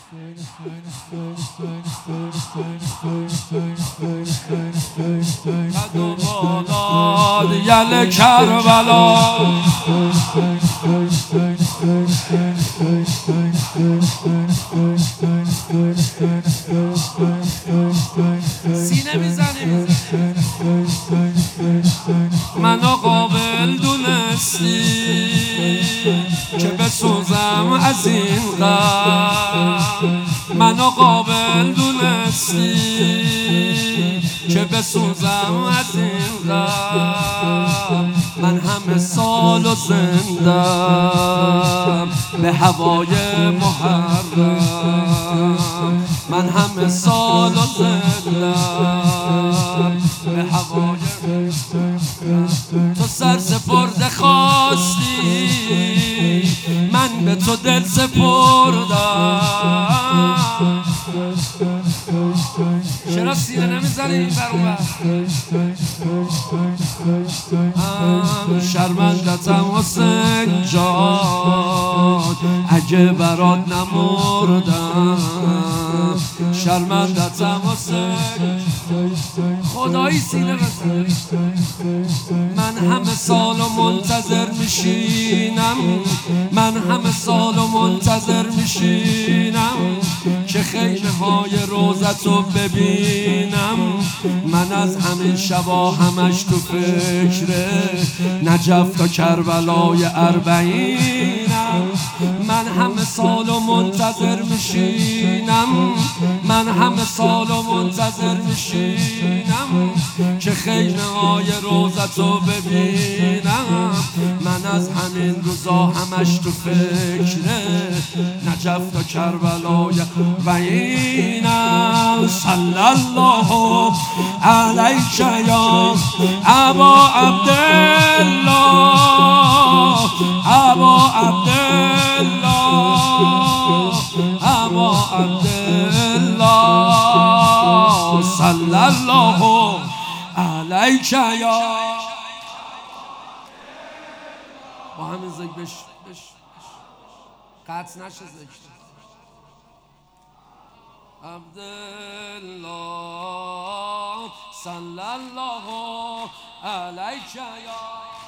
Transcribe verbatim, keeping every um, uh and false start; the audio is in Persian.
قد و بالاد یل کربلا سینه میزنی منو قابل دونستی که بسوزم از این غم منو قابل دونستی که بسوزم از این غم من همه سال و زندم به هوای محرم من همه سال و زندم به هوای تو سر سپرده خواستی من به تو دل سپردم چرا سینه نمیزنی بر اون بر شرمندتم حسین جان اگه برات نمردم شرمندتم حسین خدایی سینه بزن من همه سال و منتظر میشینم من همه سال و منتظر میشینم که خیمه های روزتو ببینم من از همین شبا همش تو فکر نجف تا کربلای اربعینم من همه سال و منتظر میشینم من همه سال و منتظر میشینم که خیمه های روزتو ببینم من از همین روزا همش تو فکر نجف تا کربلای اربعینم صلی الله علیک یا ابا عبدالله ابا عبدالله ابا عبدالله صلی الله علیک یا با همین ذکر بش بش قطع نشه ذکر عبدالله صلی الله علیک یا